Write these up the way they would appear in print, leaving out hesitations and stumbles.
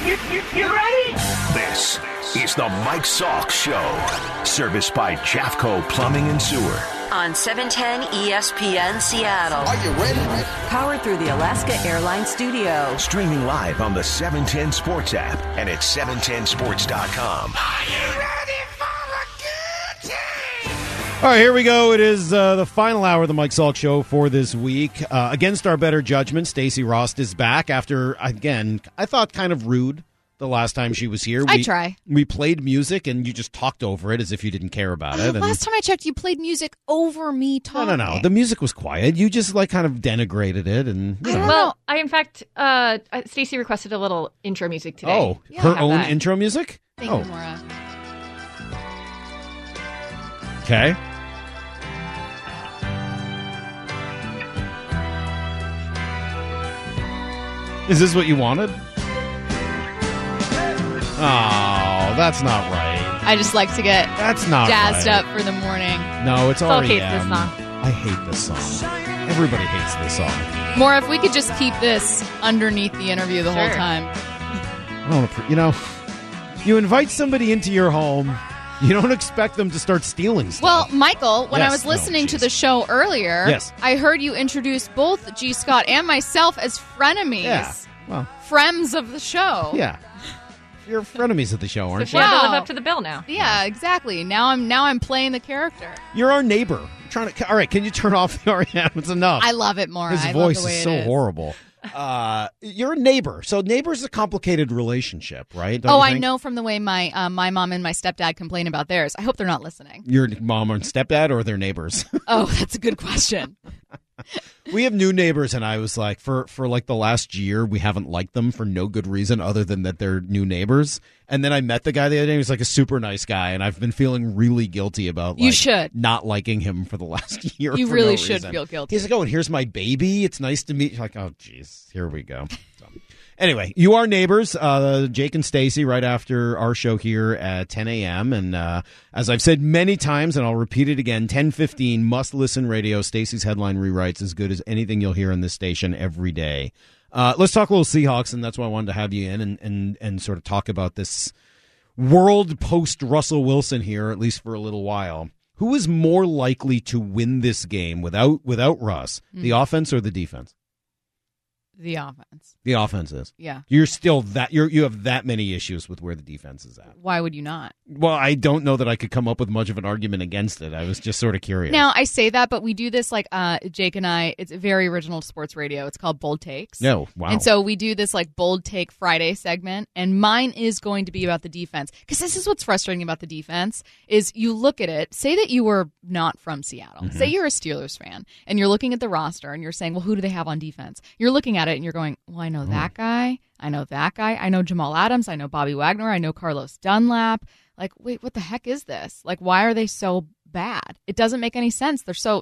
You ready? This is the Mike Salk Show. Serviced by Jeffco Plumbing and Sewer. On 710 ESPN Seattle. Are you ready? Powered through the Alaska Airlines studio. Streaming live on the 710 Sports app and at 710sports.com. Are you ready for a good time? All right, here we go. It is the final hour of the Mike Salk Show for this week. Against our better judgment, Stacey Rost is back after, again, I thought kind of rude the last time she was here. I try. We played music, and you just talked over it as if you didn't care about it. Last time I checked, you played music over me talking. No. The music was quiet. You just, kind of denigrated it. And Well, in fact, Stacey requested a little intro music today. Oh, her own intro music? Thank you, Maura. Okay. Is this what you wanted? Oh, that's not right. I just like to get That's not jazzed right. up for the morning. No, it's Salk already hates this song. I hate this song. Everybody hates this song. Maura, if we could just keep this underneath the interview the whole Sure. time. I don't you invite somebody into your home, you don't expect them to start stealing stuff. Well, Michael, when I Yes. was listening to geez. the show earlier, Yes. I heard you introduce both G. Scott and myself as frenemies. Yeah. Well, Frems of the show. yeah. You're frenemies of the show, So aren't she you? had to Wow. live up to the bill now. Yeah, exactly. Now I'm playing the character. You're our neighbor. All right, can you turn off the REM? It's enough. I love it, Maura. His I voice love the way is it so is. horrible. You're a neighbor. So neighbor's a complicated relationship, right? Don't Oh, you I think? know from the way my mom and my stepdad complain about theirs. I hope they're not listening. Your mom and stepdad or their neighbors? Oh, that's a good question. We have new neighbors, and I was like, for the last year, we haven't liked them for no good reason other than that they're new neighbors. And then I met the guy the other day. He was like a super nice guy, and I've been feeling really guilty about You should. not liking him for the last year. You for really no should reason. feel guilty. He's like, oh, and here's my baby. It's nice to meet you. Like, oh, geez, here we go. So, anyway, you are neighbors, Jake and Stacey, right after our show here at 10 a.m. And as I've said many times, and I'll repeat it again, 10:15 must-listen radio. Stacey's headline rewrites as good as anything you'll hear on this station every day. Let's talk a little Seahawks, and that's why I wanted to have you in and sort of talk about this world post-Russell Wilson here, at least for a little while. Who is more likely to win this game without Russ, the offense or the defense? The offense. The offense is. Yeah. You have that many issues with where the defense is at. Why would you not? Well, I don't know that I could come up with much of an argument against it. I was just sort of curious. Now, I say that, but we do this like Jake and I. It's very original to sports radio. It's called Bold Takes. No, wow. And so we do this like Bold Take Friday segment, and mine is going to be about the defense. Because this is what's frustrating about the defense is you look at it, say that you were not from Seattle. Mm-hmm. Say you're a Steelers fan, and you're looking at the roster, and you're saying, well, who do they have on defense? You're looking at it, and you're going, well, I know that guy. I know that guy. I know Jamal Adams. I know Bobby Wagner. I know Carlos Dunlap. Like, wait, what the heck is this? Like, why are they so bad? It doesn't make any sense.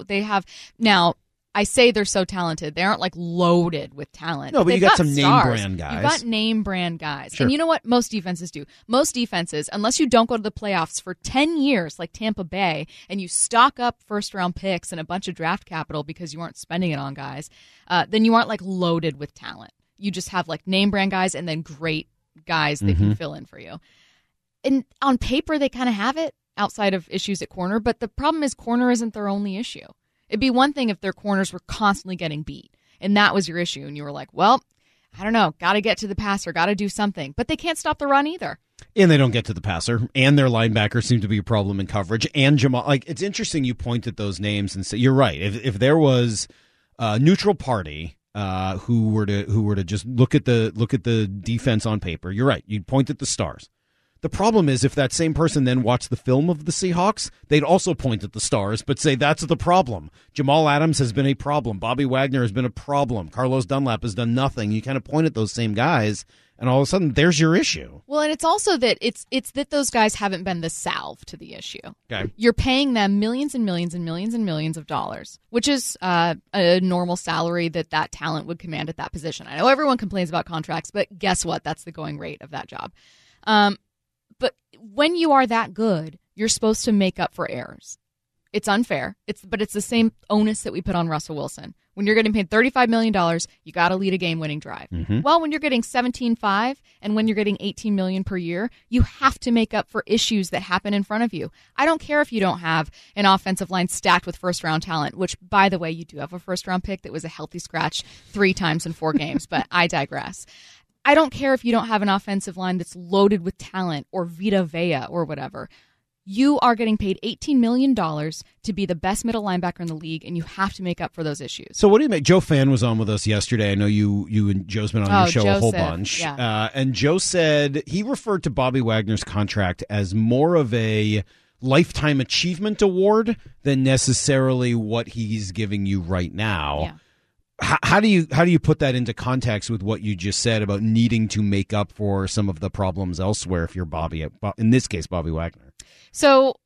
Now, I say they're so talented. They aren't like loaded with talent. No, but you they've got some name stars. brand guys. You got name brand guys. Sure. And you know what most defenses do? Most defenses, unless you don't go to the playoffs for 10 years like Tampa Bay and you stock up first-round picks and a bunch of draft capital because you aren't spending it on guys, then you aren't like loaded with talent. You just have like name brand guys and then great guys that can fill in for you. And on paper, they kind of have it outside of issues at corner, but the problem is corner isn't their only issue. It'd be one thing if their corners were constantly getting beat, and that was your issue, and you were like, well, I don't know, got to get to the passer, got to do something. But they can't stop the run either. And they don't get to the passer, and their linebackers seem to be a problem in coverage. And Jamal, it's interesting you point at those names and say, you're right. If there was a neutral party who were to just look at the defense on paper, you're right. You'd point at the stars. The problem is if that same person then watched the film of the Seahawks, they'd also point at the stars, but say that's the problem. Jamal Adams has been a problem. Bobby Wagner has been a problem. Carlos Dunlap has done nothing. You kind of point at those same guys, and all of a sudden, there's your issue. Well, and it's also that it's that those guys haven't been the salve to the issue. Okay. You're paying them millions and millions and millions and millions of dollars, which is a normal salary that talent would command at that position. I know everyone complains about contracts, but guess what? That's the going rate of that job. But when you are that good, you're supposed to make up for errors. It's unfair. But it's the same onus that we put on Russell Wilson. When you're getting paid $35 million, you got to lead a game-winning drive. Well, when you're getting $17.5 and when you're getting $18 million per year, you have to make up for issues that happen in front of you. I don't care if you don't have an offensive line stacked with first-round talent, which, by the way, you do have a first-round pick that was a healthy scratch 3 times in 4 games, but I digress. I don't care if you don't have an offensive line that's loaded with talent or Vita Vea or whatever. You are getting paid $18 million to be the best middle linebacker in the league, and you have to make up for those issues. So what do you make? Joe Fan was on with us yesterday. I know you and Joe's been on your show a whole bunch. Yeah. And Joe said he referred to Bobby Wagner's contract as more of a lifetime achievement award than necessarily what he's giving you right now. Yeah. How do you put that into context with what you just said about needing to make up for some of the problems elsewhere if you're in this case, Bobby Wagner? So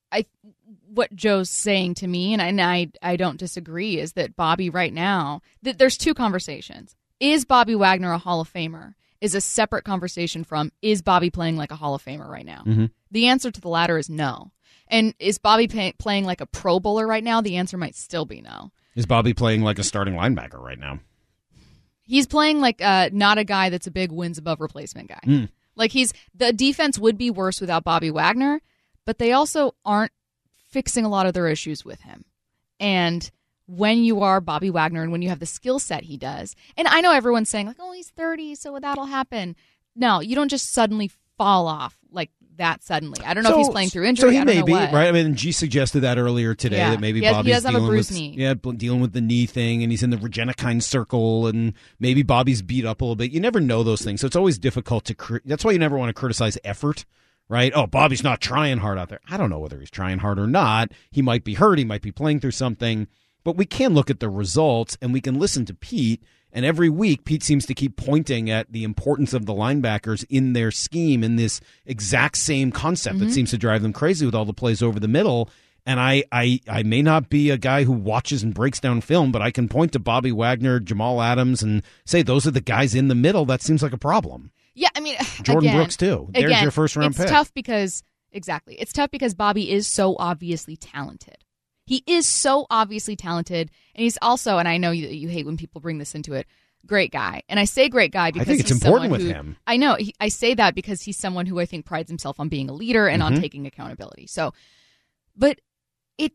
what Joe's saying to me, and I don't disagree, is that Bobby right now, there's 2 conversations. Is Bobby Wagner a Hall of Famer? Is a separate conversation from, is Bobby playing like a Hall of Famer right now? Mm-hmm. The answer to the latter is no. And is Bobby playing like a Pro Bowler right now? The answer might still be no. Is Bobby playing like a starting linebacker right now? He's playing like not a guy that's a big wins above replacement guy. Like the defense would be worse without Bobby Wagner, but they also aren't fixing a lot of their issues with him. And when you are Bobby Wagner and when you have the skill set he does, and I know everyone's saying like, oh, he's 30, so that'll happen. No, you don't just suddenly fall off like that suddenly. I don't know if he's playing through injury. So he I don't may know be, what. right? I mean, G suggested that earlier today that maybe Bobby's dealing with the knee thing, and he's in the Regenikine circle, and maybe Bobby's beat up a little bit. You never know those things, so it's always difficult to. That's why you never want to criticize effort, right? Oh, Bobby's not trying hard out there. I don't know whether he's trying hard or not. He might be hurt. He might be playing through something, but we can look at the results, and we can listen to Pete. And every week, Pete seems to keep pointing at the importance of the linebackers in their scheme in this exact same concept that seems to drive them crazy with all the plays over the middle. And I may not be a guy who watches and breaks down film, but I can point to Bobby Wagner, Jamal Adams, and say those are the guys in the middle. That seems like a problem. Yeah, I mean, Jordan Brooks, too. There's your first-round pick. It's tough because Bobby is so obviously talented. He is so obviously talented, and he's also, and I know you hate when people bring this into it, great guy. And I say great guy because I think it's important with him. I know. I say that because he's someone who I think prides himself on being a leader and on taking accountability. So, but it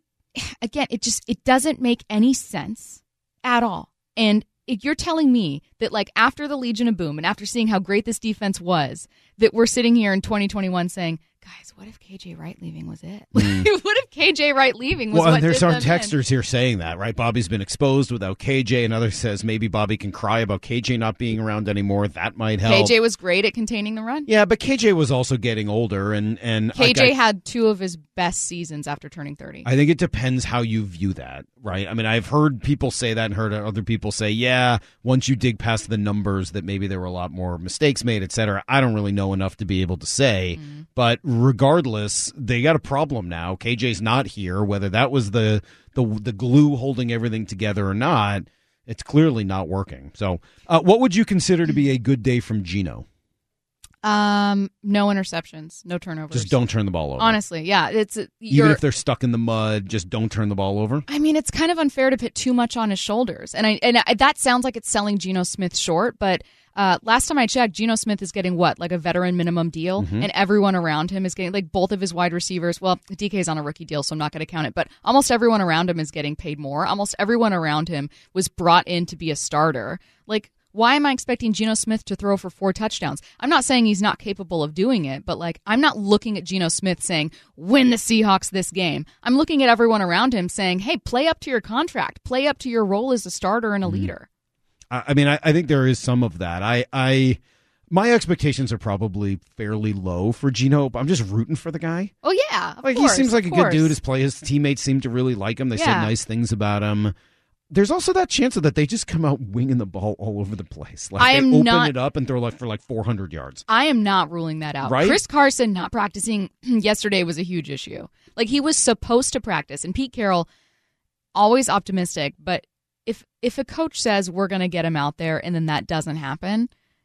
doesn't make any sense at all. And if you're telling me that, like, after the Legion of Boom and after seeing how great this defense was, that we're sitting here in 2021 saying, guys, what if KJ Wright leaving was it? What if KJ Wright leaving was what there's did our them texters here saying that, right? Bobby's been exposed without KJ. Another says maybe Bobby can cry about KJ not being around anymore. That might help. KJ was great at containing the run. Yeah, but KJ was also getting older, and KJ had 2 of his best seasons after turning 30. I think it depends how you view that, right? I mean, I've heard people say that and heard other people say, yeah, once you dig past the numbers that maybe there were a lot more mistakes made, et cetera. I don't really know enough to be able to say, but regardless, they got a problem now. KJ's not here, whether that was the glue holding everything together or not. It's clearly not working. So, what would you consider to be a good day from Geno? No interceptions, no turnovers. Just don't turn the ball over. Honestly, yeah, even if they're stuck in the mud, just don't turn the ball over. I mean, it's kind of unfair to put too much on his shoulders, and that sounds like it's selling Geno Smith short. But last time I checked, Geno Smith is getting like a veteran minimum deal, and everyone around him is getting, like, both of his wide receivers. Well, DK's on a rookie deal, so I'm not going to count it. But almost everyone around him is getting paid more. Almost everyone around him was brought in to be a starter. Like, why am I expecting Geno Smith to throw for 4 touchdowns? I'm not saying he's not capable of doing it, but, like, I'm not looking at Geno Smith saying, win the Seahawks this game. I'm looking at everyone around him saying, hey, play up to your contract. Play up to your role as a starter and a leader. I mean, I think there is some of that. My expectations are probably fairly low for Geno, but I'm just rooting for the guy. Oh, yeah, of course, he seems like a good dude. His teammates seem to really like him. They said nice things about him. There's also that chance that they just come out winging the ball all over the place. Like, they open it up and throw for 400 yards. I am not ruling that out. Right? Chris Carson not practicing yesterday was a huge issue. Like, he was supposed to practice, and Pete Carroll, always optimistic, but if a coach says we're going to get him out there and then that doesn't happen,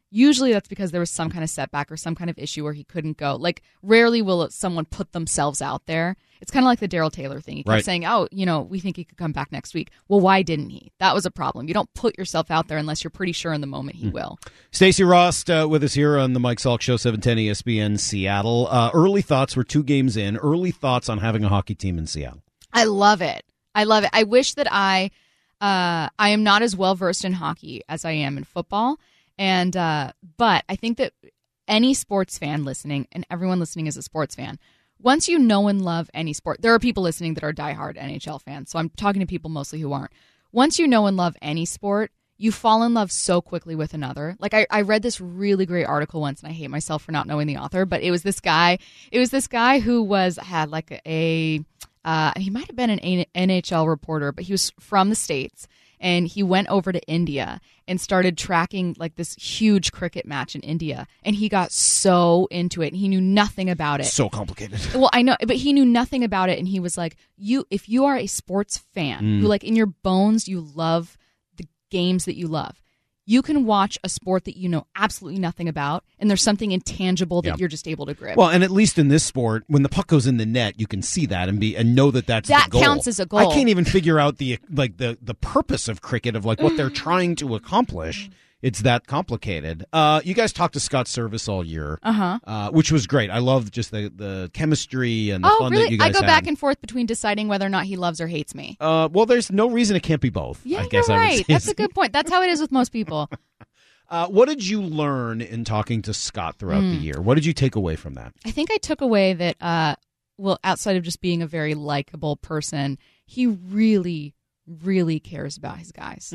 usually that's because there was some kind of setback or some kind of issue where he couldn't go. Like, rarely will someone put themselves out there. It's kind of like the Daryl Taylor thing. He kept saying, oh, we think he could come back next week. Well, why didn't he? That was a problem. You don't put yourself out there unless you're pretty sure in the moment he will. Stacey Rost with us here on the Mike Salk Show, 710 ESPN Seattle. Early thoughts, we're 2 games in. Early thoughts on having a hockey team in Seattle. I love it. I wish that I am not as well versed in hockey as I am in football. And but I think that any sports fan listening, and everyone listening is a sports fan, once you know and love any sport, there are people listening that are diehard NHL fans, so I'm talking to people mostly who aren't. Once you know and love any sport, you fall in love so quickly with another. Like, I read this really great article once, and I hate myself for not knowing the author, but it was this guy who had like he might have been an NHL reporter, but he was from the States. And he went over to India and started tracking like this huge cricket match in India. And he got so into it, and he knew nothing about it. So complicated. Well, I know, but he knew nothing about it. And he was like, if you are a sports fan who, like, in your bones, you love the games that you love, you can watch a sport that you know absolutely nothing about, and there's something intangible that you're just able to grip. Well, and at least in this sport, when the puck goes in the net, you can see that and know that that's that the goal. Counts as a goal. I can't even figure out the purpose of cricket, of like what they're trying to accomplish. It's that complicated. You guys talked to Scott Service all year, which was great. I love just the chemistry and the fun really? that you guys had. I go back and forth between deciding whether or not he loves or hates me. Well, there's no reason it can't be both. Yeah, I guess you're I would right. say. That's a good point. That's how it is with most people. What did you learn in talking to Scott throughout the year? What did you take away from that? I think I took away that, outside of just being a very likable person, he really, really cares about his guys.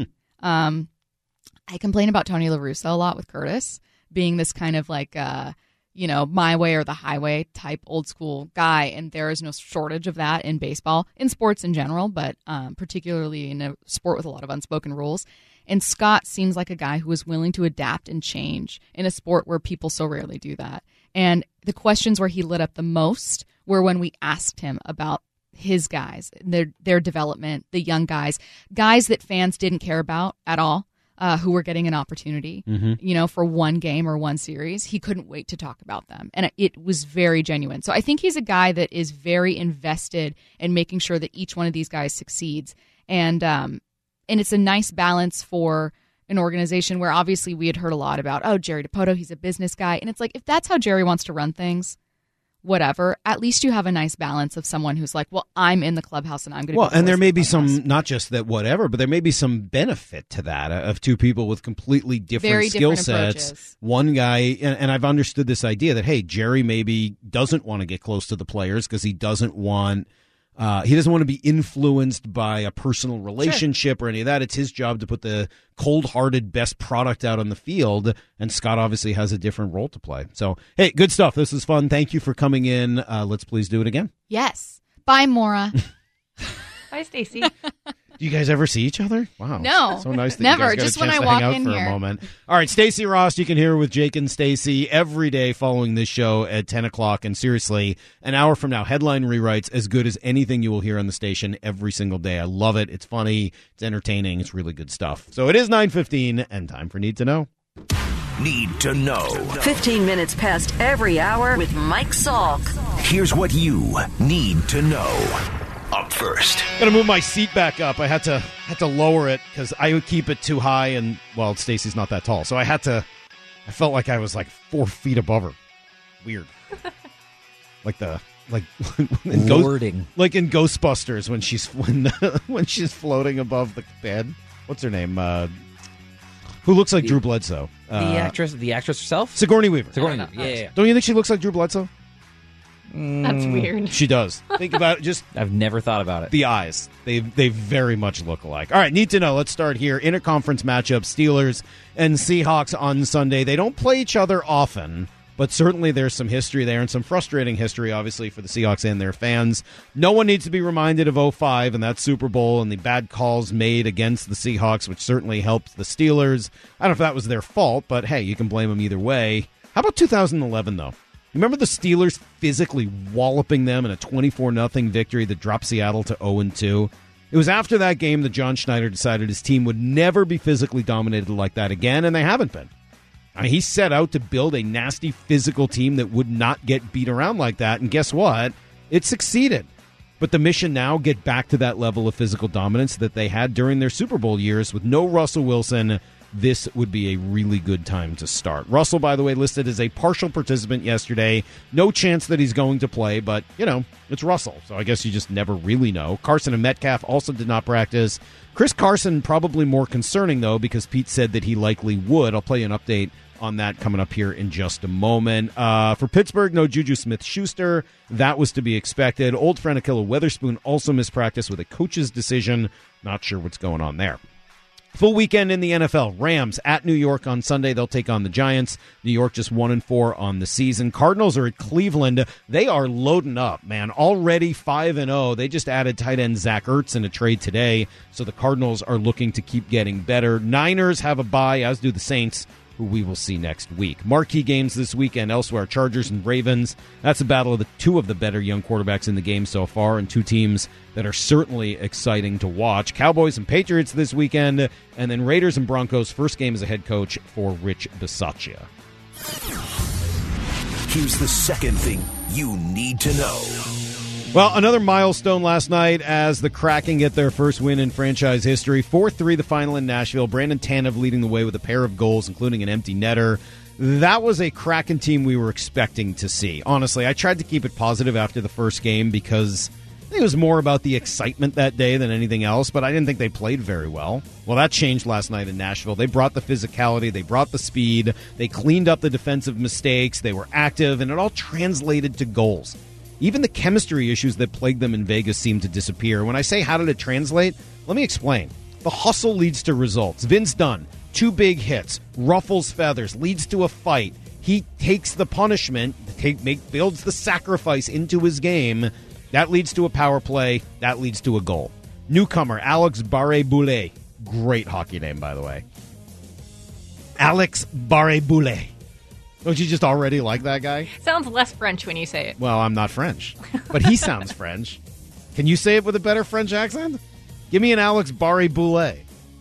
I complain about Tony La Russa a lot with Curtis, being this kind of like, my way or the highway type old school guy, and there is no shortage of that in baseball, in sports in general, but particularly in a sport with a lot of unspoken rules. And Scott seems like a guy who is willing to adapt and change in a sport where people so rarely do that. And the questions where he lit up the most were when we asked him about his guys, their development, the young guys that fans didn't care about at all. Who were getting an opportunity, for one game or one series. He couldn't wait to talk about them. And it was very genuine. So I think he's a guy that is very invested in making sure that each one of these guys succeeds. And it's a nice balance for an organization where obviously we had heard a lot about, Jerry Dipoto, he's a business guy. And it's like, if that's how Jerry wants to run things, whatever, at least you have a nice balance of someone who's like, well, I'm in the clubhouse and I'm going to. Well, and there may be some, not just that whatever, but there may be some benefit to that of two people with completely different skill sets. Approaches. One guy, and I've understood this idea that, hey, Jerry maybe doesn't want to get close to the players because he doesn't want to be influenced by a personal relationship or any of that. It's his job to put the cold-hearted best product out on the field, and Scott obviously has a different role to play. So, hey, good stuff. This is fun. Thank you for coming in. Let's please do it again. Yes. Bye, Maura. Bye, Stacey. Do you guys ever see each other? Wow. No. So nice that never. You guys got Just a when chance I to walk hang out in for here. a moment. All right, Stacey Rost, you can hear her with Jake and Stacey every day following this show at 10 o'clock. And seriously, an hour from now, headline rewrites as good as anything you will hear on the station every single day. I love it. It's funny. It's entertaining. It's really good stuff. So it is 9:15 and time for Need to Know. Need to know. 15 minutes past every hour with Mike Salk. Here's what you need to know. Up first. Gonna move my seat back up. I had to lower it because I would keep it too high, and well, Stacey's not that tall, so I felt like I was like 4 feet above her. Weird. like in Ghostbusters when she's floating above the bed. What's her name? Who looks like Drew Bledsoe? The actress herself? Sigourney Weaver. Yeah. Don't you think she looks like Drew Bledsoe? That's weird. She does. Think about it. Just I've never thought about it. the eyes. They very much look alike. All right, need to know. Let's start here. Interconference matchup, Steelers and Seahawks on Sunday. They don't play each other often, but certainly there's some history there and some frustrating history, obviously, for the Seahawks and their fans. No one needs to be reminded of 2005 and that Super Bowl and the bad calls made against the Seahawks, which certainly helped the Steelers. I don't know if that was their fault, but hey, you can blame them either way. How about 2011, though? Remember the Steelers physically walloping them in a 24-0 victory that dropped Seattle to 0-2? It was after that game that John Schneider decided his team would never be physically dominated like that again, and they haven't been. I mean, he set out to build a nasty physical team that would not get beat around like that, and guess what? It succeeded. But the mission now, get back to that level of physical dominance that they had during their Super Bowl years with no Russell Wilson. This would be a really good time to start. Russell, by the way, listed as a partial participant yesterday. No chance that he's going to play, but, it's Russell, so I guess you just never really know. Carson and Metcalf also did not practice. Chris Carson, probably more concerning, though, because Pete said that he likely would. I'll play you an update on that coming up here in just a moment. For Pittsburgh, no Juju Smith-Schuster. That was to be expected. Old friend Ahkello Witherspoon also missed practice with a coach's decision. Not sure what's going on there. Full weekend in the NFL. Rams at New York on Sunday. They'll take on the Giants. New York just 1-4 on the season. Cardinals are at Cleveland. They are loading up, man. Already 5-0. They just added tight end Zach Ertz in a trade today, so the Cardinals are looking to keep getting better. Niners have a bye, as do the Saints, who we will see next week. Marquee games this weekend elsewhere, Chargers and Ravens. That's a battle of the two of the better young quarterbacks in the game so far, and two teams that are certainly exciting to watch. Cowboys and Patriots this weekend, and then Raiders and Broncos, first game as a head coach for Rich Bisaccia. Here's the second thing you need to know. Well, another milestone last night as the Kraken get their first win in franchise history. 4-3 the final in Nashville. Brandon Tanev leading the way with a pair of goals, including an empty netter. That was a Kraken team we were expecting to see. Honestly, I tried to keep it positive after the first game because it was more about the excitement that day than anything else, but I didn't think they played very well. Well, that changed last night in Nashville. They brought the physicality, they brought the speed, they cleaned up the defensive mistakes, they were active, and it all translated to goals. Even the chemistry issues that plagued them in Vegas seemed to disappear. When I say how did it translate, let me explain. The hustle leads to results. Vince Dunn, 2 big hits, ruffles feathers, leads to a fight. He takes the punishment, builds the sacrifice into his game. That leads to a power play. That leads to a goal. Newcomer, Alex Barré-Boulet. Great hockey name, by the way. Alex Barré-Boulet. Don't you just already like that guy? Sounds less French when you say it. Well, I'm not French, but he sounds French. Can you say it with a better French accent? Give me an Alex Barré-Boulet.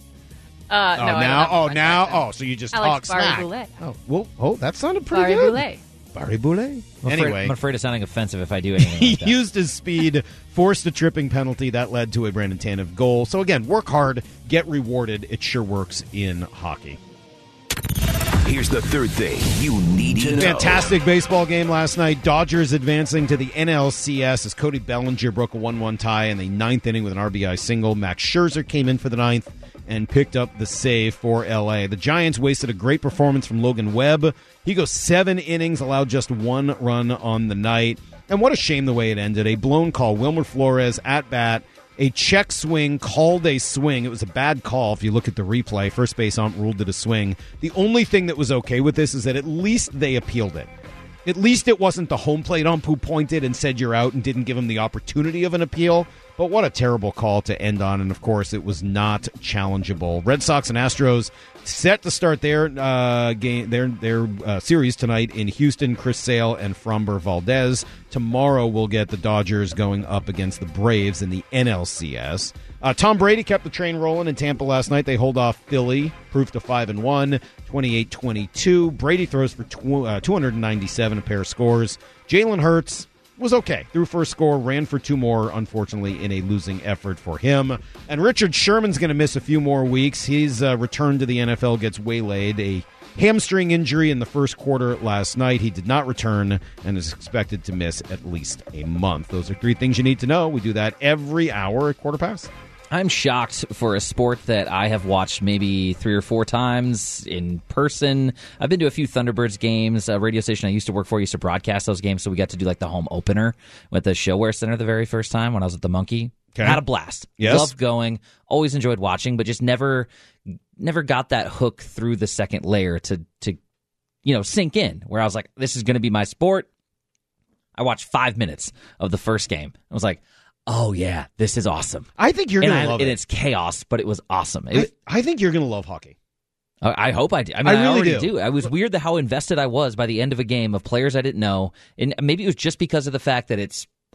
So you just Alex talk smack. Barré-Boulet. That sounded pretty good. Barré-Boulet. I'm afraid of sounding offensive if I do anything like that. He used his speed, forced a tripping penalty. That led to a Brandon Tanev goal. So again, work hard, get rewarded. It sure works in hockey. Here's the third thing you need to know. Fantastic baseball game last night. Dodgers advancing to the NLCS as Cody Bellinger broke a 1-1 tie in the ninth inning with an RBI single. Max Scherzer came in for the ninth and picked up the save for L.A. The Giants wasted a great performance from Logan Webb. He goes 7 innings, allowed just 1 run on the night. And what a shame the way it ended. A blown call. Wilmer Flores at bat. A check swing called a swing. It was a bad call if you look at the replay. First base ump ruled it a swing. The only thing that was okay with this is that at least they appealed it. At least it wasn't the home plate ump who pointed and said you're out and didn't give him the opportunity of an appeal. But what a terrible call to end on. And, of course, it was not challengeable. Red Sox and Astros set to start their series tonight in Houston. Chris Sale and Framber Valdez. Tomorrow we'll get the Dodgers going up against the Braves in the NLCS. Tom Brady kept the train rolling in Tampa last night. They hold off Philly, proof to 5-1, 28-22. Brady throws for 297, a pair of scores. Jalen Hurts was okay. Threw first score, ran for 2 more, unfortunately, in a losing effort for him. And Richard Sherman's going to miss a few more weeks. His return to the NFL gets waylaid. A hamstring injury in the first quarter last night. He did not return and is expected to miss at least a month. Those are 3 things you need to know. We do that every hour at 4:15. I'm shocked for a sport that I have watched maybe 3 or 4 times in person. I've been to a few Thunderbirds games. A radio station I used to work for used to broadcast those games, so we got to do like the home opener with the ShoWare Center the very first time when I was at the Monkey. Okay. Had a blast. Yes. Loved going. Always enjoyed watching, but just never got that hook through the second layer to sink in, where I was like, this is going to be my sport. I watched 5 minutes of the first game. I was like, oh, yeah, this is awesome. I think you're going to love it. And it's chaos, but it was awesome. I think you're going to love hockey. I hope I do. I mean, I really do. I was weird how invested I was by the end of a game of players I didn't know. And maybe it was just because of the fact that it's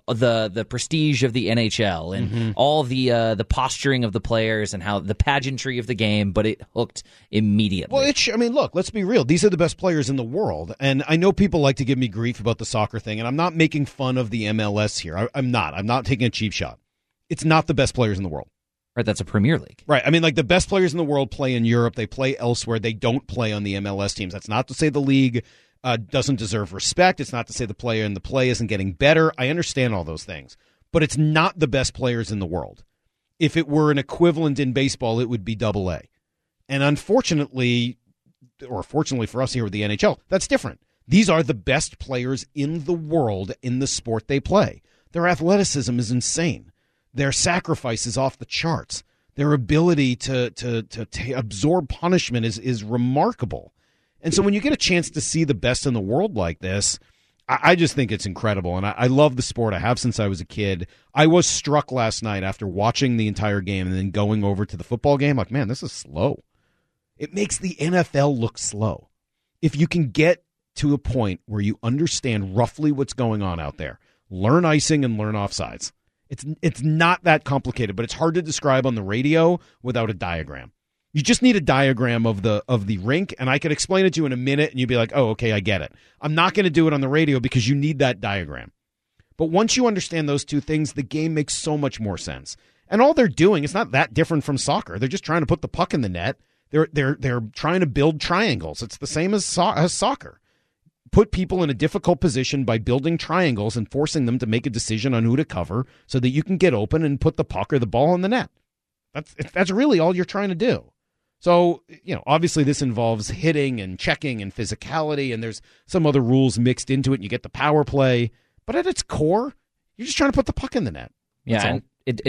the prestige of the NHL and all the posturing of the players and how the pageantry of the game, but it hooked immediately. Well, I mean, look, let's be real. These are the best players in the world, and I know people like to give me grief about the soccer thing, and I'm not making fun of the MLS here. I'm not taking a cheap shot. It's not the best players in the world. Right, that's a Premier League. Right. I mean, like the best players in the world play in Europe. They play elsewhere. They don't play on the MLS teams. That's not to say the league doesn't deserve respect. It's not to say the player in the play isn't getting better. I understand all those things. But it's not the best players in the world. If it were an equivalent in baseball, it would be AA. And unfortunately, or fortunately for us here with the NHL, that's different. These are the best players in the world in the sport they play. Their athleticism is insane. Their sacrifice is off the charts. Their ability to absorb punishment is remarkable. And so when you get a chance to see the best in the world like this, I just think it's incredible. And I love the sport. I have since I was a kid. I was struck last night after watching the entire game and then going over to the football game. Like, man, this is slow. It makes the NFL look slow. If you can get to a point where you understand roughly what's going on out there, learn icing and learn offsides. It's not that complicated, but it's hard to describe on the radio without a diagram. You just need a diagram of the rink, and I could explain it to you in a minute, and you'd be like, oh, okay, I get it. I'm not going to do it on the radio because you need that diagram. But once you understand those two things, the game makes so much more sense. And all they're doing is not that different from soccer. They're just trying to put the puck in the net. They're trying to build triangles. It's the same as soccer. Put people in a difficult position by building triangles and forcing them to make a decision on who to cover so that you can get open and put the puck or the ball in the net. That's really all you're trying to do. So, obviously this involves hitting and checking and physicality, and there's some other rules mixed into it, and you get the power play. But at its core, you're just trying to put the puck in the net. Yeah, and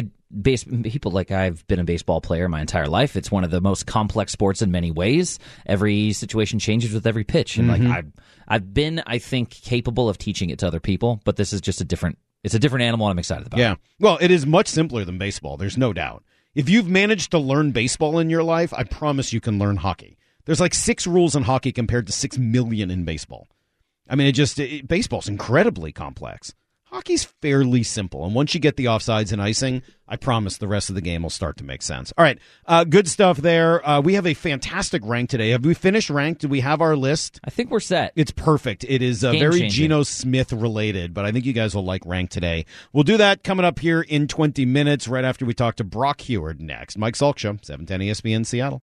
people like I've been a baseball player my entire life. It's one of the most complex sports in many ways. Every situation changes with every pitch, and I've been, I think, capable of teaching it to other people. But this is just it's a different animal, and I'm excited about. Yeah, well, it is much simpler than baseball. There's no doubt. If you've managed to learn baseball in your life, I promise you can learn hockey. There's like 6 rules in hockey compared to 6 million in baseball. I mean, baseball's incredibly complex. Hockey's fairly simple, and once you get the offsides and icing, I promise the rest of the game will start to make sense. All right, good stuff there. We have a fantastic rank today. Have we finished ranked? Do we have our list? I think we're set. It's perfect. It is very Geno Smith related, but I think you guys will like rank today. We'll do that coming up here in 20 minutes, right after we talk to Brock Huard next. Mike Salk Show, 710 ESPN Seattle.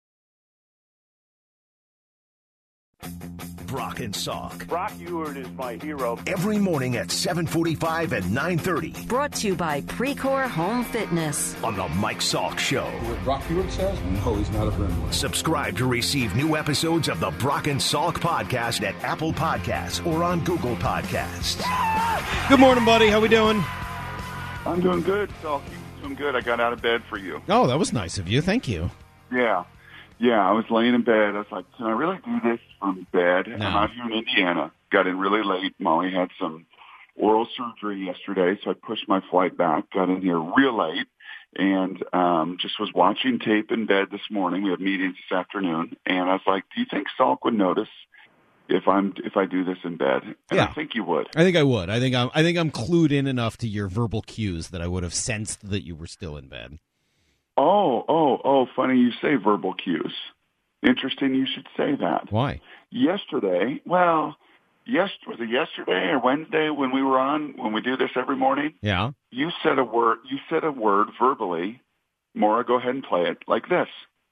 Brock and Salk. Brock Huard is my hero. Every morning at 7:45 and 9:30. Brought to you by Precor Home Fitness. On the Mike Salk Show. What Brock Huard says? No, he's not a friend of mine. Subscribe to receive new episodes of the Brock and Salk podcast at Apple Podcasts or on Google Podcasts. Good morning, buddy. How we doing? I'm doing good, Salk. You doing good. I got out of bed for you. Oh, that was nice of you. Thank you. Yeah, I was laying in bed. I was like, can I really do this from bed? No. I'm out here in Indiana. Got in really late. Molly had some oral surgery yesterday, so I pushed my flight back. Got in here real late and just was watching tape in bed this morning. We have meetings this afternoon. And I was like, do you think Salk would notice if I do this in bed? And yeah. I think you would. I think I would. I think I'm clued in enough to your verbal cues that I would have sensed that you were still in bed. Oh, funny you say verbal cues. Interesting you should say that. Why? Yesterday, was it yesterday or Wednesday when we do this every morning? Yeah. You said a word verbally. Maura, go ahead and play it like this.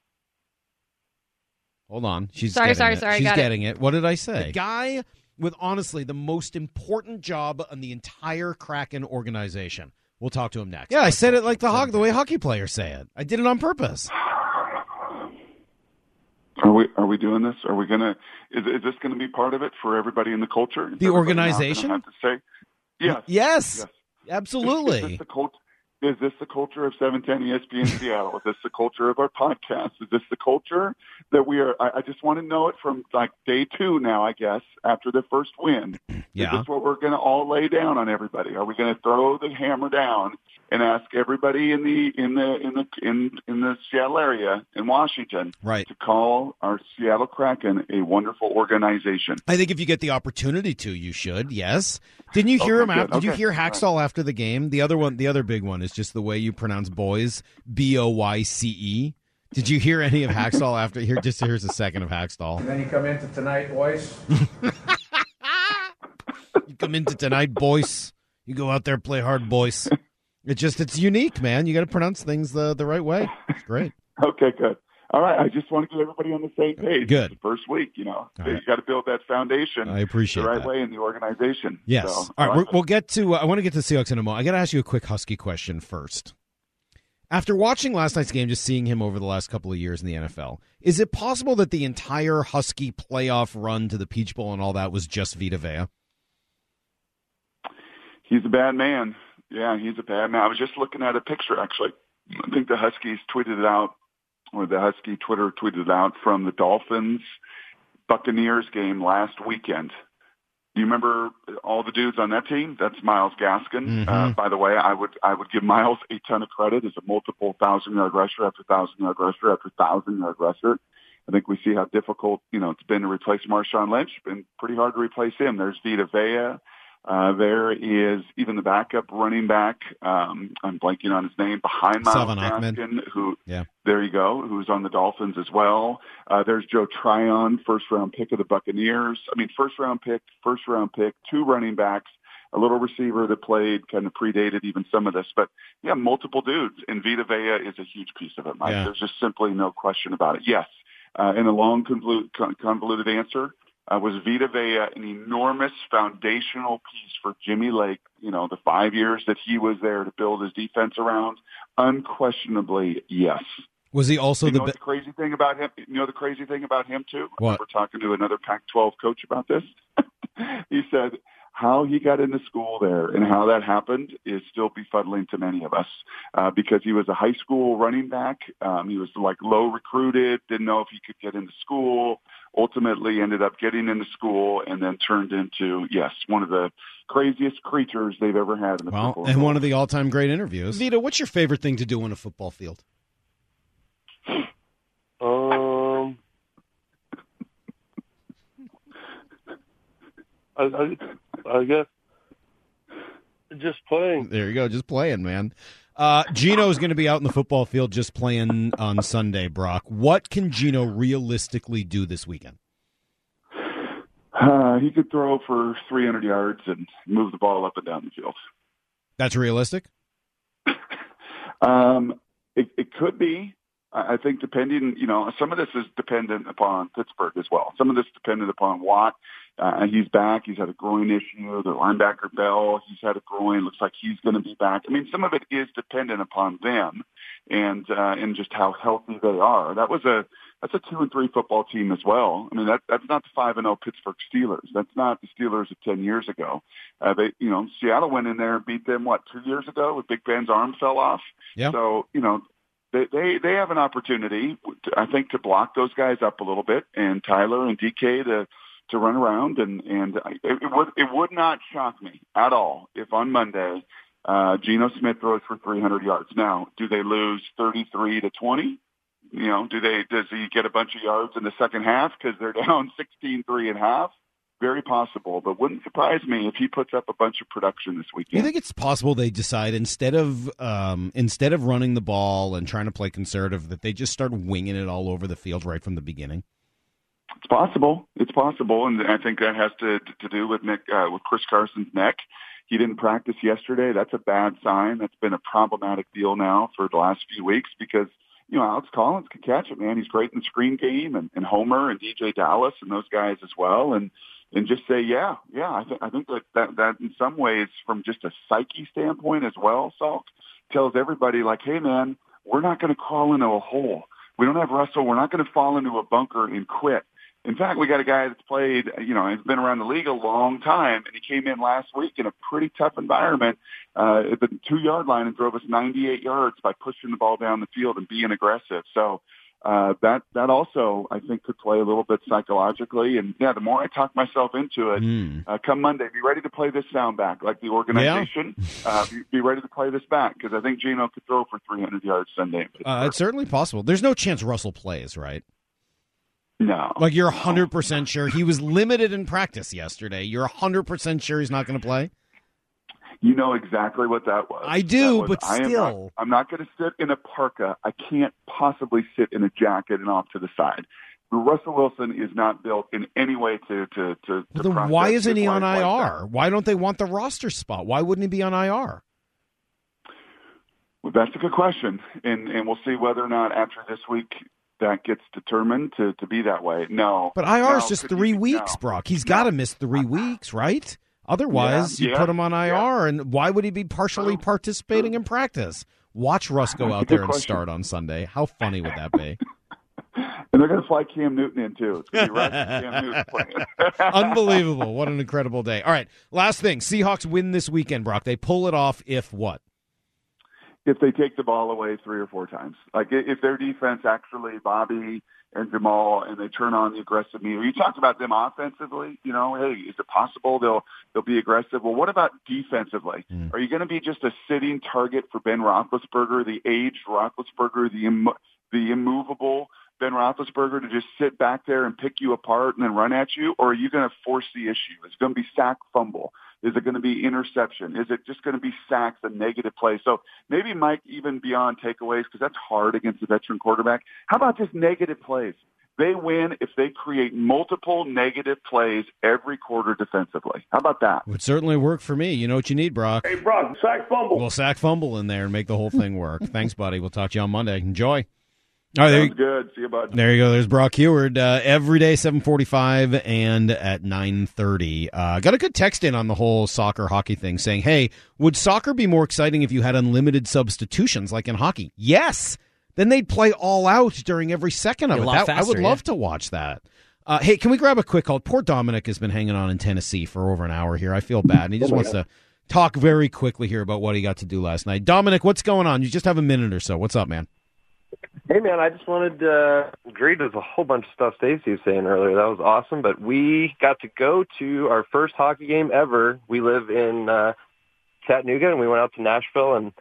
Hold on. She's Sorry, She's got getting it. What did I say? The guy with, honestly, the most important job on the entire Kraken organization. We'll talk to him next. Yeah, I said it like the way hockey players say it. I did it on purpose. Are we doing this? Are we gonna? Is this going to be part of it for everybody in the culture? The organization? Have to say yes. Yes. Absolutely. Is this the culture of 710 ESPN Seattle? Is this the culture of our podcast? Is this the culture that we are? I just want to know it from like day 2 now, I guess, after the first win. Yeah. Is this what we're going to all lay down on everybody? Are we going to throw the hammer down and ask everybody in the Seattle area in Washington to call our Seattle Kraken a wonderful organization. I think if you get the opportunity to, you should. Yes. Didn't you hear him? Did you hear Hacksaw after the game? The other big one is just the way you pronounce boys, Boyce. Did you hear any of Hacksaw after? Here's a second of Hacksaw. And then you come into tonight, boys. You come into tonight, boys. You go out there, play hard, boys. It's unique, man. You got to pronounce things the right way. It's great. Okay, good. All right, I just want to get everybody on the same page. Good. It's the first week, you right. got to build that foundation. I appreciate the right that. way in the organization. Yes. So, all right, we'll get to. I want to get to the Seahawks in a moment. I got to ask you a quick Husky question first. After watching last night's game, just seeing him over the last couple of years in the NFL, is it possible that the entire Husky playoff run to the Peach Bowl and all that was just Vita Vea? He's a bad man. Yeah, he's a bad man. I was just looking at a picture, actually. I think the Huskies tweeted it out, or the Husky Twitter tweeted it out from the Dolphins-Buccaneers game last weekend. Do you remember all the dudes on that team? That's Myles Gaskin. Mm-hmm. By the way, I would give Myles a ton of credit as a multiple 1,000-yard rusher after 1,000-yard rusher after 1,000-yard rusher. I think we see how difficult, it's been to replace Marshawn Lynch. It's been pretty hard to replace him. There's Vita Vea. There is even the backup running back. I'm blanking on his name, behind Myles Gaskin, there you go, who's on the Dolphins as well. There's Joe Tryon, first-round pick of the Buccaneers. First-round pick, 2 running backs, a little receiver that played, kind of predated even some of this. But, yeah, multiple dudes, and Vita Vea is a huge piece of it, Mike. Yeah. There's just simply no question about it. Yes, in a long, convoluted answer, was Vita Vea an enormous foundational piece for Jimmy Lake, the 5 years that he was there to build his defense around? Unquestionably, yes. Was he also the crazy thing about him? The crazy thing about him, too? What? I remember talking to another Pac-12 coach about this. He said how he got into school there and how that happened is still befuddling to many of us because he was a high school running back. He was low recruited, didn't know if he could get into school, ultimately ended up getting into school and then turned into, one of the craziest creatures they've ever had in the football and one of the all-time great interviews. Vita, what's your favorite thing to do on a football field? I guess just playing. There you go, just playing, man. Gino's going to be out in the football field just playing on Sunday, Brock. What can Gino realistically do this weekend? He could throw for 300 yards and move the ball up and down the field. That's realistic? It could be. I think depending, some of this is dependent upon Pittsburgh as well. Some of this is dependent upon Watt. He's back. He's had a groin issue. The linebacker Bell, he's had a groin. Looks like he's going to be back. Some of it is dependent upon them and just how healthy they are. That's a 2-3 football team as well. That's not the 5-0 Pittsburgh Steelers. That's not the Steelers of 10 years ago. Seattle went in there and beat them 2 years ago when Big Ben's arm fell off. Yeah. So, They have an opportunity, I think, to block those guys up a little bit, and Tyler and DK to run around, and it would not shock me at all if on Monday Geno Smith throws for 300 yards. Now, do they lose 33-20? Does he get a bunch of yards in the second half because they're down 16-3 at half? Very possible, but wouldn't surprise me if he puts up a bunch of production this weekend. You think it's possible they decide instead of running the ball and trying to play conservative, that they just start winging it all over the field right from the beginning? It's possible. And I think that has to do with with Chris Carson's neck. He didn't practice yesterday. That's a bad sign. That's been a problematic deal now for the last few weeks because Alex Collins can catch it, man. He's great in the screen game, and Homer and DJ Dallas and those guys as well. And just say, I think that in some ways, from just a psyche standpoint as well, Salk, tells everybody hey, man, we're not going to crawl into a hole. We don't have Russell. We're not going to fall into a bunker and quit. In fact, we got a guy that's played, has been around the league a long time, and he came in last week in a pretty tough environment at the 2-yard line and drove us 98 yards by pushing the ball down the field and being aggressive. So that also, I think, could play a little bit psychologically. And, yeah, the more I talk myself into it, come Monday, be ready to play this sound back, like the organization. Yeah. Be ready to play this back, because I think Geno could throw for 300 yards Sunday. It's certainly possible. There's no chance Russell plays, right? No. Like, you're 100% sure? He was limited in practice yesterday. You're 100% sure he's not going to play? You know exactly what that was. I do, but still. I'm not going to sit in a parka. I can't possibly sit in a jacket and off to the side. Russell Wilson is not built in any way to then why isn't he on IR? Why don't they want the roster spot? Why wouldn't he be on IR? Well, that's a good question, and we'll see whether or not after this week that gets determined to be that way. No. But IR is just 3 weeks, Brock. He's got to miss 3 weeks, right? Otherwise, you put him on IR, and why would he be partially participating in practice? Watch Russ go out there and start on Sunday. How funny would that be? And they're going to fly Cam Newton in, too. It's going to be Russ and Cam Newton playing. Unbelievable. What an incredible day. All right, last thing. Seahawks win this weekend, Brock. They pull it off if what? If they take the ball away 3 or 4 times. Like, if their defense actually, Bobby and Jamal, and they turn on the aggressive meter. You talked about them offensively. You know, hey, is it possible they'll be aggressive? Well, what about defensively? Are you going to be just a sitting target for Ben Roethlisberger, the aged Roethlisberger, the immovable Ben Roethlisberger, to just sit back there and pick you apart and then run at you? Or are you going to force the issue? Is it going to be sack fumble? Is it going to be interception? Is it just going to be sacks and negative plays? So maybe, Mike, even beyond takeaways, because that's hard against a veteran quarterback. How about just negative plays? They win if they create multiple negative plays every quarter defensively. How about that? Would certainly work for me. You know what you need, Brock. Hey, Brock, sack fumble. We'll sack fumble in there and make the whole thing work. Thanks, buddy. We'll talk to you on Monday. Enjoy. All right, Sounds good. See you, bud. There you go. There's Brock Heward every day, 7:45 and at 9:30. Got a good text in on the whole soccer hockey thing saying, hey, would soccer be more exciting if you had unlimited substitutions like in hockey? Yes. Then they'd play all out during every second of it. I would love to watch that. Hey, can we grab a quick call? Poor Dominic has been hanging on in Tennessee for over an hour here. I feel bad. And he just wants to talk very quickly here about what he got to do last night. Dominic, what's going on? You just have a minute or so. What's up, man? Hey, man, I just wanted to agree with a whole bunch of stuff Stacey was saying earlier. That was awesome. But we got to go to our first hockey game ever. We live in Chattanooga, and we went out to Nashville, and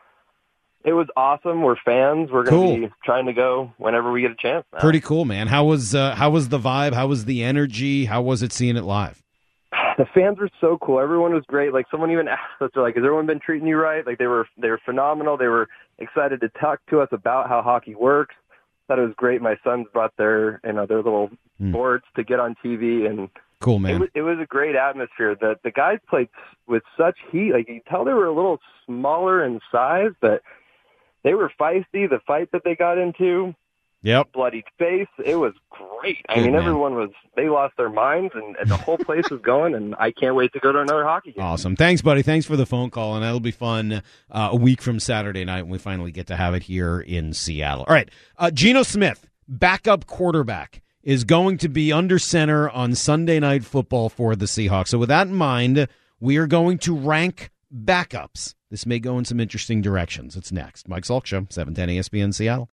it was awesome. We're fans. We're going to be trying to go whenever we get a chance now. Pretty cool, man. How was the vibe? How was the energy? How was it seeing it live? The fans were so cool. Everyone was great. Like, someone even asked us, like, has everyone been treating you right? Like, they were phenomenal. They were excited to talk to us about how hockey works. Thought it was great. My sons brought their little boards to get on TV, and cool, man. It was a great atmosphere. The guys played with such heat. Like, you could tell they were a little smaller in size, but they were feisty. The fight that they got into, bloodied face, it was great. I mean, everyone they lost their minds, and the whole place was going, and I can't wait to go to another hockey game. Awesome. Thanks, buddy. Thanks for the phone call, and that'll be fun a week from Saturday night when we finally get to have it here in Seattle. All right, Geno Smith, backup quarterback, is going to be under center on Sunday Night Football for the Seahawks. So with that in mind, we are going to rank backups. This may go in some interesting directions. It's next. Mike Salk Show, 710 ESPN Seattle.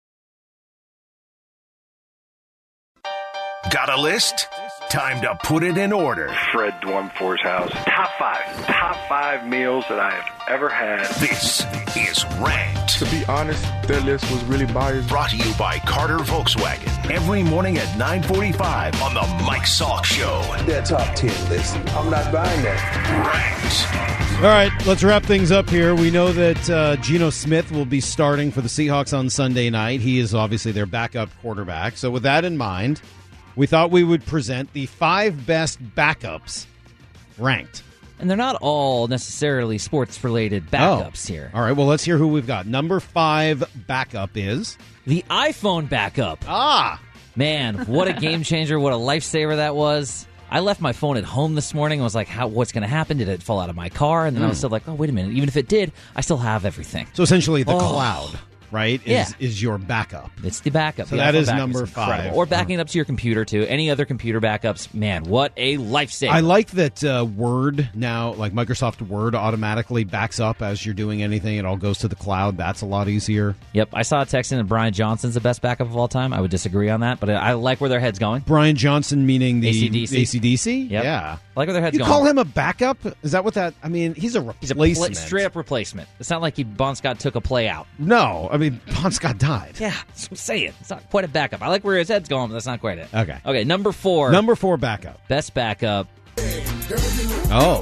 Got a list? Time to put it in order. Fred Dwumfor's house. Top five meals that I have ever had. This is Ranked. To be honest, their list was really biased. Brought to you by Carter Volkswagen. Every morning at 9:45 on the Mike Salk Show. Their top 10 list. I'm not buying that. Ranked. All right, let's wrap things up here. We know that Geno Smith will be starting for the Seahawks on Sunday night. He is obviously their backup quarterback. So with that in mind, we thought we would present the 5 best backups ranked. And they're not all necessarily sports-related backups here. All right, well, let's hear who we've got. Number 5 backup is the iPhone backup. Man, what a game changer, what a lifesaver that was. I left my phone at home this morning and was like, what's going to happen? Did it fall out of my car? And then I was still like, oh, wait a minute. Even if it did, I still have everything. So essentially the cloud. right? Is your backup. It's the backup. So The that iPhone is backup number incredible. 5. Or backing it up to your computer, too. Any other computer backups, man, what a lifesaver. I like that Word now, like Microsoft Word automatically backs up as you're doing anything. It all goes to the cloud. That's a lot easier. Yep, I saw a text in that Brian Johnson's the best backup of all time. I would disagree on that, but I like where their head's going. Brian Johnson meaning the AC/DC? Yep. Yeah. I like where their head's You going. call him a backup? Is that what that... I mean, he's a replacement. Straight up replacement. It's not like Bon Scott took a play out. No, I mean, Bon Scott died. Yeah, that's what I'm saying. It's not quite a backup. I like where his head's going, but that's not quite it. Okay, number 4. Number 4 backup. Best backup. Oh.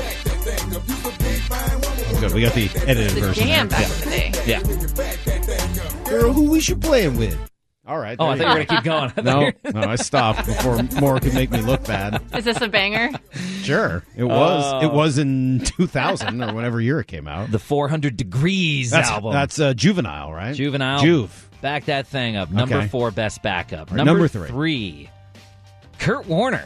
Good, we got the edited version. Jam there. back in the day. Yeah. Girl, who we should play him with? All right. Oh, I thought you were going to keep going. No, I stopped before more could make me look bad. Is this a banger? Sure. It was. It was in 2000 or whatever year it came out. The 400 Degrees album. That's Juvenile, right? Juvenile. Juve. Back that thing up. Number 4, best backup. Right, number 3. Kurt Warner.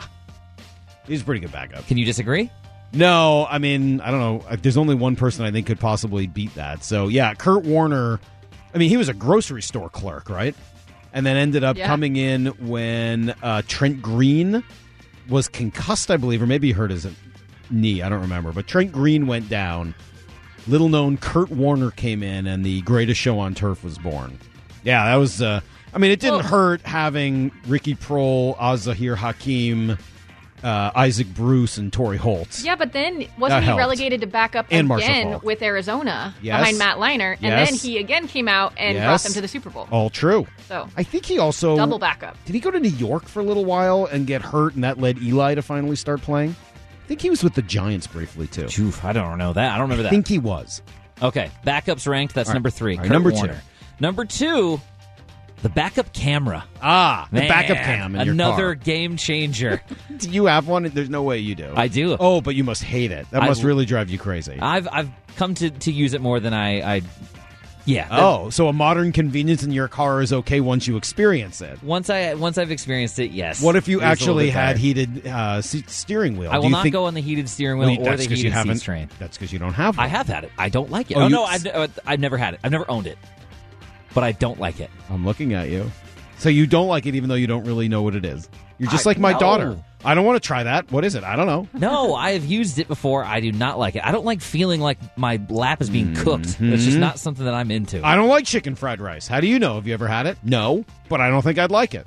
He's a pretty good backup. Can you disagree? No, I mean, I don't know. There's only one person I think could possibly beat that. So, yeah, Kurt Warner, I mean, he was a grocery store clerk, right? And then ended up coming in when Trent Green was concussed, I believe, or maybe he hurt his knee. I don't remember. But Trent Green went down. Little known Kurt Warner came in, and the greatest show on turf was born. Yeah, that was, I mean, it didn't hurt having Ricky Prohl, Azahir Hakim, Isaac Bruce, and Torrey Holt. Yeah, but then wasn't he relegated to backup And Marshall again Faulk. with Arizona Yes. behind Matt Leinart? And Yes. then he again came out and brought them to the Super Bowl. All true. So I think he also... double backup. Did he go to New York for a little while and get hurt, and that led Eli to finally start playing? I think he was with the Giants briefly, too. Oof, I don't know that. I don't remember that. I think he was. Okay, backups ranked. That's All right. number 3. All right, Kurt number 2. Warner. Number 2, the backup camera. The Man, backup cam in your another car. game changer. Do you have one? There's no way you do. I do. Oh, but you must hate it. That must really drive you crazy. I've come to use it more than I yeah. Oh, so a modern convenience in your car is okay once you experience it. Once I've experienced it, yes. What if you It is a little actually bit had better. heated steering wheel? I Do will you not think... go on the heated steering wheel or that's the 'cause you heated haven't- seats train. That's because you don't have one. I have had it. I don't like it. Oh, no, I've never had it. I've never owned it, but I don't like it. I'm looking at you. So you don't like it even though you don't really know what it is. You're just like my no. daughter. I don't want to try that. What is it? I don't know. No, I have used it before. I do not like it. I don't like feeling like my lap is being cooked. It's just not something that I'm into. I don't like chicken fried rice. How do you know? Have you ever had it? No, but I don't think I'd like it.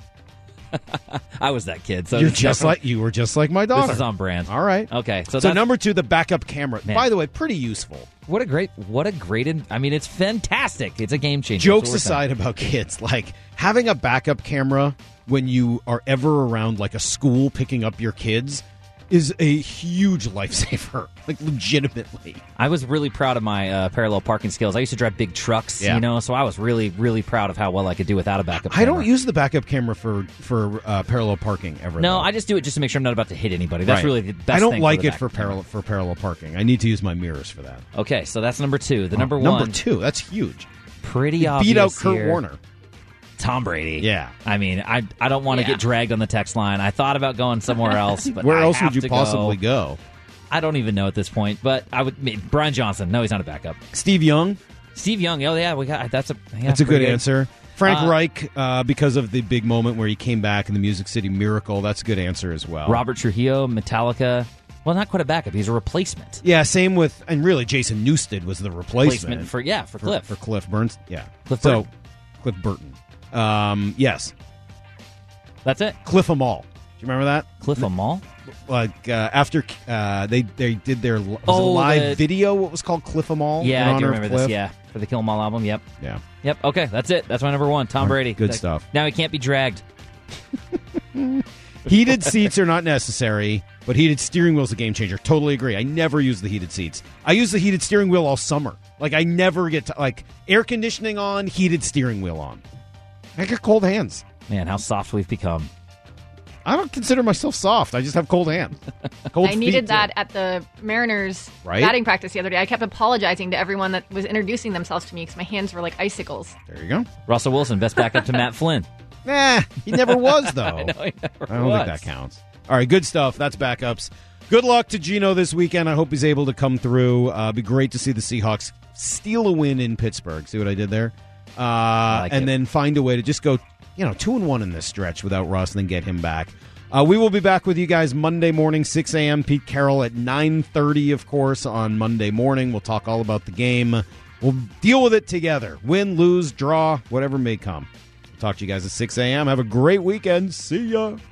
I was that kid. So You were just like my daughter. This is on brand. All right. Okay. So So number 2, the backup camera. Man. By the way, pretty useful. What a great. I mean, it's fantastic. It's a game changer. Jokes That's what we're saying. aside about kids, like having a backup camera when you are ever around like a school picking up your kids is a huge lifesaver. Like legitimately. I was really proud of my parallel parking skills. I used to drive big trucks, so I was really, really proud of how well I could do without a backup camera. I don't use the backup camera for parallel parking ever. No, though. I just do it just to make sure I'm not about to hit anybody. That's Right. really the best I don't thing like the it for parallel parking. I need to use my mirrors for that. Okay, so that's number 2. The number 1. Number 2, that's huge. Pretty You obvious beat out Kurt here. Warner. Tom Brady. Yeah. I mean, I don't want to get dragged on the text line. I thought about going somewhere else, but Where I else have would you to possibly go? I don't even know at this point, but I would. Brian Johnson. No, he's not a backup. Steve Young. Steve Young. Oh yeah, we got that's a That's a good pretty answer. Frank Reich, because of the big moment where he came back in the Music City Miracle. That's a good answer as well. Robert Trujillo, Metallica. Well, not quite a backup. He's a replacement. Yeah, same with, and really Jason Newsted was the replacement for Cliff. For Cliff Burns. Yeah. Cliff Burton. Cliff Burton. Yes. That's it. Cliff 'em all. Do you remember that? Cliff 'em all? Like after they did their Oh, live the- video, what was called Cliff 'em all? Yeah, in I do honor of remember Cliff? this. Yeah, for the Kill 'Em All album. Yep. Yeah. Yep. Okay, that's it. That's my number 1. Tom Brady. Good stuff. Now he can't be dragged. Heated seats are not necessary, but heated steering wheel is a game changer. Totally agree. I never use the heated seats. I use the heated steering wheel all summer. Like I never get to, like air conditioning on, heated steering wheel on. I get cold hands. Man, how soft we've become. I don't consider myself soft. I just have cold hands. Cold I needed feet, that too. at the Mariners Right? batting practice the other day. I kept apologizing to everyone that was introducing themselves to me because my hands were like icicles. There you go. Russell Wilson, best backup to Matt Flynn. Nah, he never was though. I know he never I don't was. think that counts. All right, good stuff. That's backups. Good luck to Geno this weekend. I hope he's able to come through. Be great to see the Seahawks steal a win in Pittsburgh. See what I did there? Then find a way to just go, 2-1 in this stretch without Russ and then get him back. We will be back with you guys Monday morning, 6 a.m. Pete Carroll at 9:30, of course, on Monday morning. We'll talk all about the game. We'll deal with it together. Win, lose, draw, whatever may come. We'll talk to you guys at 6 a.m. Have a great weekend. See ya.